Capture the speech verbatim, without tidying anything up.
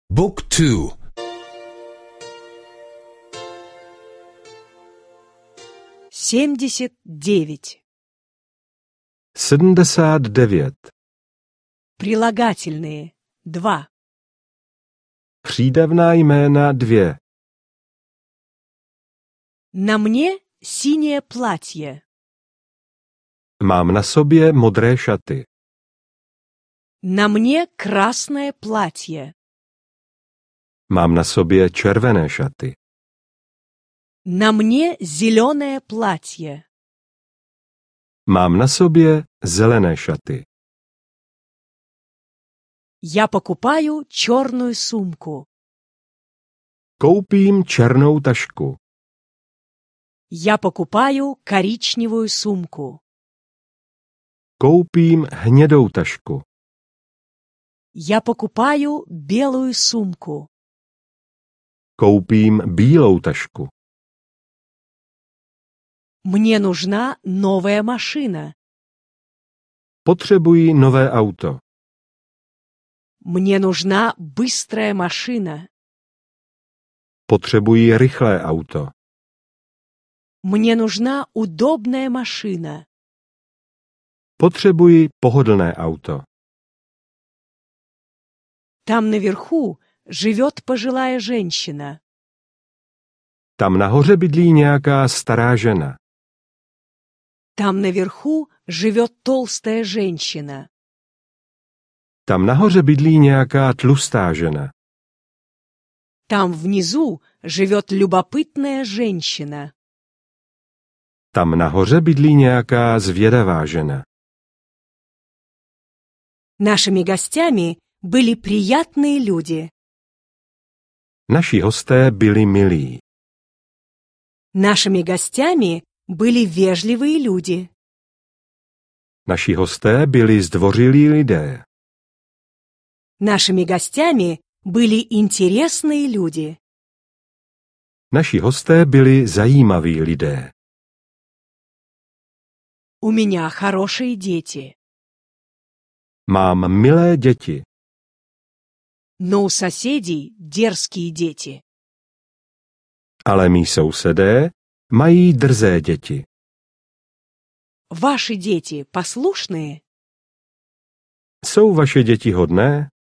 Book two. семьдесят девять. sedmdesát devět. Прилагательные. два. Přídavná jména dvě. На мне синее платье. Mám na sobě modré šaty. На мне красное платье. Mám na sobě červené šaty. На мне зеленое платье. Mám na sobě zelené šaty. Я покупаю черную сумку. Koupím černou tašku. Я покупаю коричневую сумку. Koupím hnědou tašku. Я покупаю белую сумку. Koupím bílou tašku. Мне нужна новая машина. Potřebuji nové auto. Мне нужна быстрая машина. Potřebuji rychlé auto. Мне нужна удобная машина. Potřebuji pohodlné auto. Там наверху живет пожилая женщина. Tam nahoře bydlí nějaká stará žena. Там наверху живет толстая женщина. Tam nahoře bydlí nějaká tlustá žena. Там внизу живет любопытная женщина. Tam nahoře bydlí nějaká zvědavá žena. Нашими гостями были приятные люди. Naši hosté byli milí. Нашими гостями были вежливые люди. Naši hosté byli zdvořilí lidé. Нашими гостями были интересные люди. Naši hosté byli zajímaví lidé. У меня хорошие дети. Mám milé děti. Но у соседей дерзкие дети. Ale mí sousedé mají drzé děti. Ваши дети послушные? Jsou vaše děti hodné?